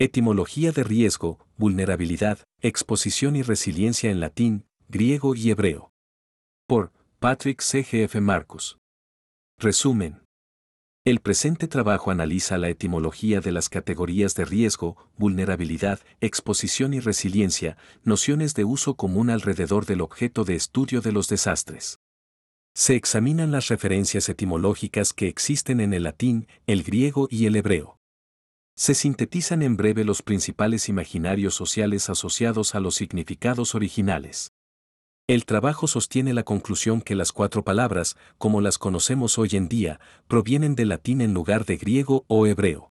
Etimología de riesgo, vulnerabilidad, exposición y resiliencia en latín, griego y hebreo. Por Patrick C. G. F. Marcus. Resumen. El presente trabajo analiza la etimología de las categorías de riesgo, vulnerabilidad, exposición y resiliencia, nociones de uso común alrededor del objeto de estudio de los desastres. Se examinan las referencias etimológicas que existen en el latín, el griego y el hebreo. Se sintetizan en breve los principales imaginarios sociales asociados a los significados originales. El trabajo sostiene la conclusión que las cuatro palabras, como las conocemos hoy en día, provienen del latín en lugar de griego o hebreo.